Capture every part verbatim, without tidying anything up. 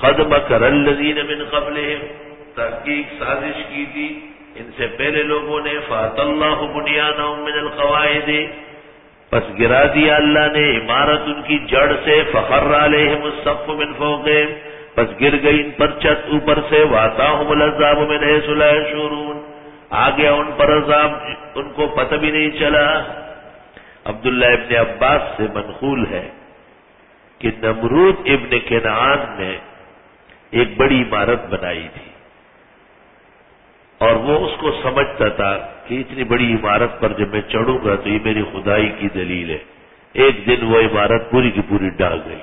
قد مکر الذین من قبلہم، تحقیق سازش کی تھی ان سے پہلے لوگوں نے، فات اللہ بنیانہم من القواعد، پس گرا دیا اللہ نے عمارت ان کی جڑ سے، فخر علیہم السقف من فوقہم، پس گر گئی ان پر چھت اوپر سے، واتاہم العذاب من حیث لا یشعرون، آ گیا ان پر عذاب ان کو پتہ بھی نہیں چلا۔ عبداللہ ابن عباس سے منقول ہے کہ نمرود ابن کنعان نے ایک بڑی عمارت بنائی تھی، اور وہ اس کو سمجھتا تھا کہ اتنی بڑی عمارت پر جب میں چڑھوں گا تو یہ میری خدائی کی دلیل ہے۔ ایک دن وہ عمارت پوری کی پوری ڈھا گئی۔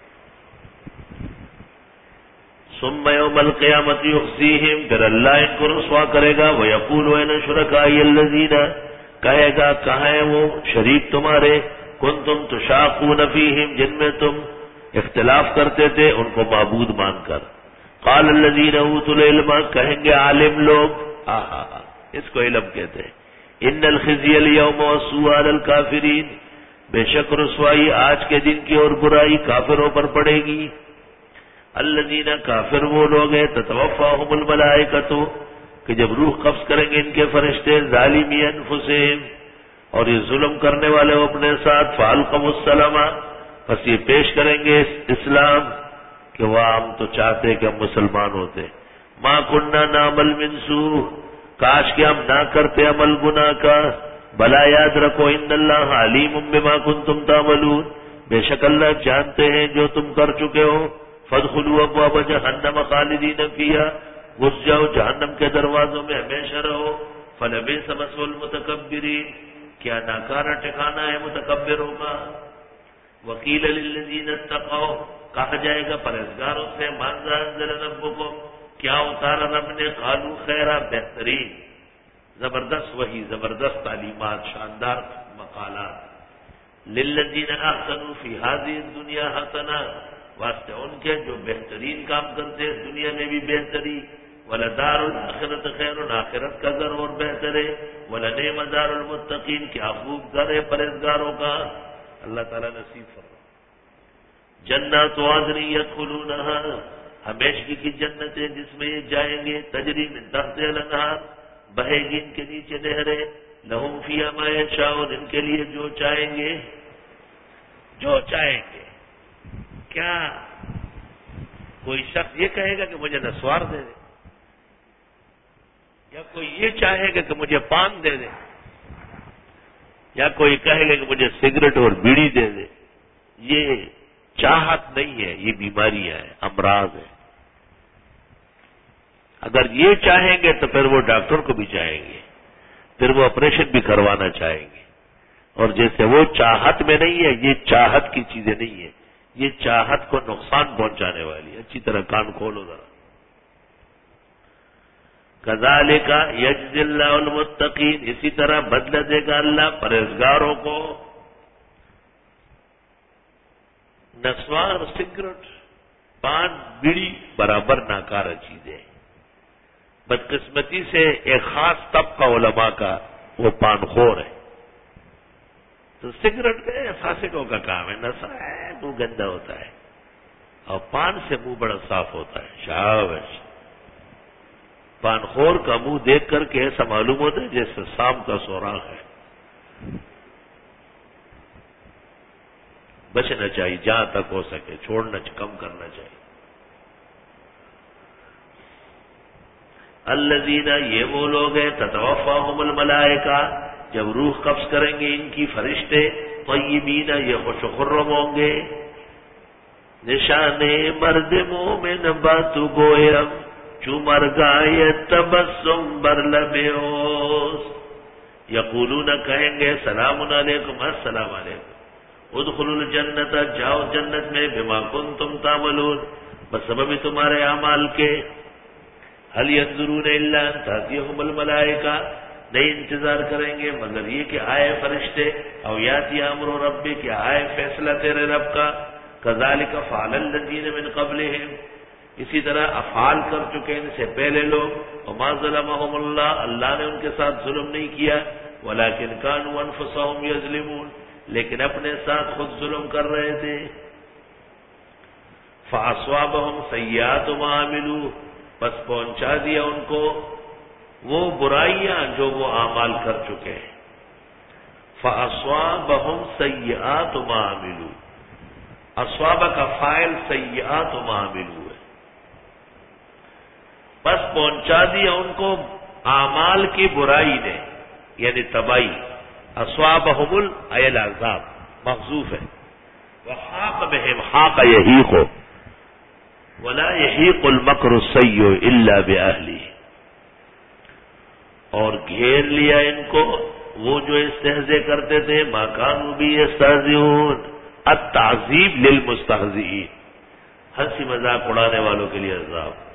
ثم یوم القیامت یخزیہم، پھر اللہ ان کو رسوا کرے گا، ویقول این شرکائی الذین، کہے گا کہاں ہیں وہ شریک تمہارے، کنتم تشاقون فیہم، جن میں تم اختلاف کرتے تھے ان کو معبود مان کر۔ قال الذین اوتوا العلم، کہیں گے عالم لوگ، آہا اس کو علم کہتے ہیں، ان الخزی اليوم والسوء علی الکافرین، بے شک رسوائی آج کے دن کی اور برائی کافروں پر پڑے گی۔ الذین، کافر وہ لوگ ہیں، تتوفاہم الملائکۃ، کہ جب روح قبض کریں گے ان کے فرشتے، ظالمی انفسہم، اور یہ ظلم کرنے والے ہو اپنے ساتھ، فالقوا السلام، پس یہ پیش کریں گے اسلام کہ وہ ہم تو چاہتے کہ ہم مسلمان ہوتے، ما کننا نعمل من سوء، کاش کہ ہم نہ کرتے عمل گناہ کا، بلا یاد رکھو ان اللہ علیم بما کنتم تعملون، بے شک اللہ جانتے ہیں جو تم کر چکے ہو، فادخلوا ابواب جہنم خالدین فیہا، گھس جاؤ جہنم کے دروازوں میں ہمیشہ رہو، فلبئس مثوى المتکبرین، کیا ناکارہ ٹھکانہ ہے متکبروں کا۔ وقیل للذین اتقوا، کہا جائے گا پرہیزگاروں سے، ماذا انزل ربکم، کیا اتارا رب نے، قالوا خیرا، بہترین، زبردست وحی، زبردست تعلیمات، شاندار مقالات، للذین احسنوا فی هذه الدنیا حسنہ، واسطے ان کے جو بہترین کام کرتے ہیں دنیا میں بھی بہتری، ولدار الاخرۃ خیر، آخرت کا گھر اور بہتر ہے، ولنعم دار المتقین، کیا خوب گھر ہے پرہیزگاروں کا۔ اللہ تعالیٰ نصیب فرمائے۔ جنات عدن یدخلونها، ہمیشگی کی جنتیں جس میں یہ جائیں گے، تجری من تحتها الانہار، بہے گی ان کے نیچے نہریں، لہم فیہا ما یشاؤون، ان کے لیے جو چاہیں گے، جو چاہیں گے۔ کیا کوئی شخص یہ کہے گا کہ مجھے نسوار دے دے، یا کوئی یہ چاہے گا کہ مجھے پان دے دے، یا کوئی کہے گا کہ مجھے سگریٹ اور بیڑی دے دے؟ یہ چاہت نہیں ہے، یہ بیماریاں ہیں، امراض ہیں۔ اگر یہ چاہیں گے تو پھر وہ ڈاکٹر کو بھی چاہیں گے، پھر وہ آپریشن بھی کروانا چاہیں گے، اور جیسے وہ چاہت میں نہیں ہے، یہ چاہت کی چیزیں نہیں ہیں، یہ چاہت کو نقصان پہنچانے والی۔ اچھی طرح کان کھولو ذرا۔ کذالک یجزی اللہ المتقین، اسی طرح بدلہ دے گا اللہ پرہیزگاروں کو۔ نسوار، سگریٹ، پان، بیڑی برابر ناکارہ چیزیں۔ بدقسمتی سے ایک خاص طبقہ علماء کا وہ پان خور ہے، تو سگریٹ کے فاسقوں کا کام ہے، نشہ ہے، منہ گندا ہوتا ہے، اور پان سے منہ بڑا صاف ہوتا ہے۔ شاباش، پان خور کا منہ دیکھ کر کے ایسا معلوم ہوتا ہے جیسے سام کا سوراخ ہے۔ بچنا چاہیے جہاں تک ہو سکے، چھوڑنا کم کرنا چاہیے۔ الذین، یہ وہ لوگ ہیں، تتوفاہم الملائکہ، جب روح قبض کریں گے ان کی فرشتے، طیبین، یہ خوش و خرم ہوں گے۔ نشان مرد مومن بات گویم، چو مر گائے تبسم بر لب اوست، یقولون، کہیں گے، سلام علیکم، السلام علیکم، ادخلوا الجنت، جاؤ جنت میں، بما کنتم تعملون، بسبب تمہارے اعمال کے۔ هل ينظرون الا ان تاتيهم الملائکہ، نہیں انتظار کریں گے مگر یہ کہ آئے فرشتے، او یاتی امر ربک، کہ آئے فیصلہ تیرے رب کا۔ کذالک فعل الذین من قبلہم، اسی طرح افعال کر چکے ان سے پہلے لوگ۔ وما ظلمهم اللہ، اللہ نے ان کے ساتھ ظلم نہیں کیا، ولکن كانوا انفسهم یظلمون، لیکن اپنے ساتھ خود ظلم کر رہے تھے۔ فَأَصْوَابَهُمْ سَيِّئَاتُ مَا عَمِلُوا، بس پہنچا دیا ان کو وہ برائیاں جو وہ اعمال کر چکے ہیں. فَأَصْوَابَهُمْ سَيِّئَاتُ مَا عَمِلُوا، اصواب کا فاعل سیئات ما عملوا ہے، بس پہنچا دیا ان کو اعمال کی برائی نے، یعنی تباہی. اصوابہم الایل عذاب محذوف ہے. وحاق بہم حاق یحیق ولا یحیق المکر السیء الا باہلہ، اور گھیر لیا ان کو وہ جو استہزے کرتے تھے. ما کانوا بہ یستہزئون، التعذیب للمستہزئین، ہنسی مذاق اڑانے والوں کے لیے عذاب.